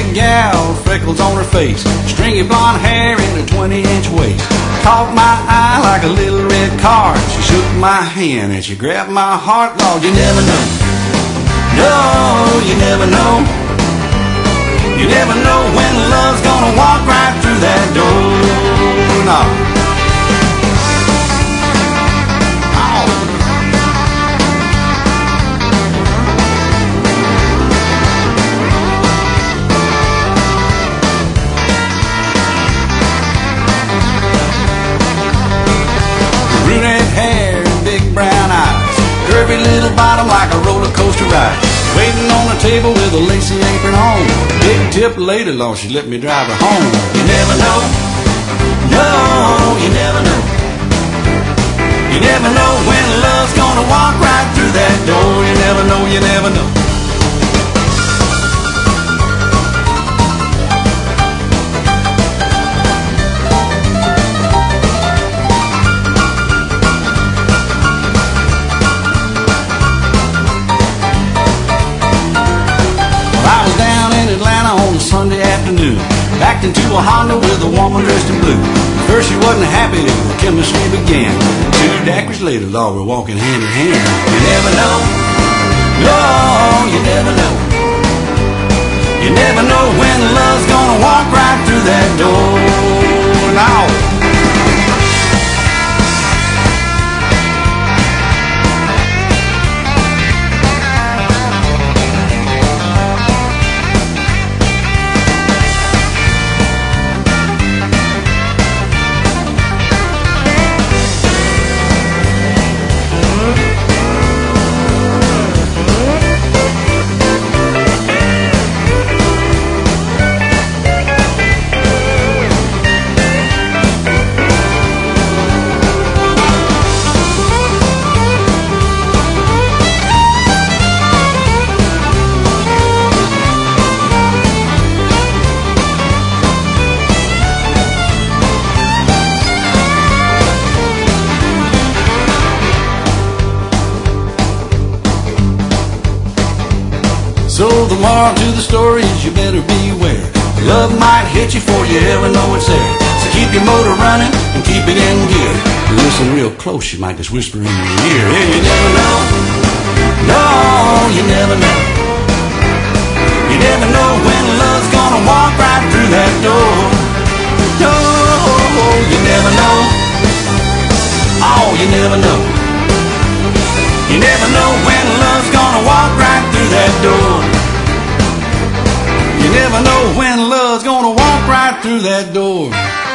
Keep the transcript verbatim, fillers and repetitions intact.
pretty gal, freckles on her face, stringy blonde hair and a twenty inch waist. Caught my eye like a little red car. She shook my hand and she grabbed my heart. Lord, you never know. No, you never know. You never know when love's gonna walk right through that door. No. Curvy little bottom like a roller coaster ride. Waiting on the table with a lacy apron on. Big tip later, long she let me drive her home. You never know. No, you never know. You never know when love's gonna walk right through that door. You never know, you never know. Sunday afternoon, backed into a Honda with a woman dressed in blue. First she wasn't happy, the chemistry began. Two daiquiris later, Lord, we're walking hand in hand. You never know, no, you never know. You never know when love's gonna walk right through that door. Now. So the moral to the story is you better beware. Love might hit you before you ever know it's there. So keep your motor running and keep it in gear. Listen real close, she might just whisper in your ear. Hey, you never know. No, you never know. You never know when love's gonna walk right through that door. No, you never know. Oh, you never know. You never know when love's gonna walk right through that door. You never know when love's gonna walk right through that door.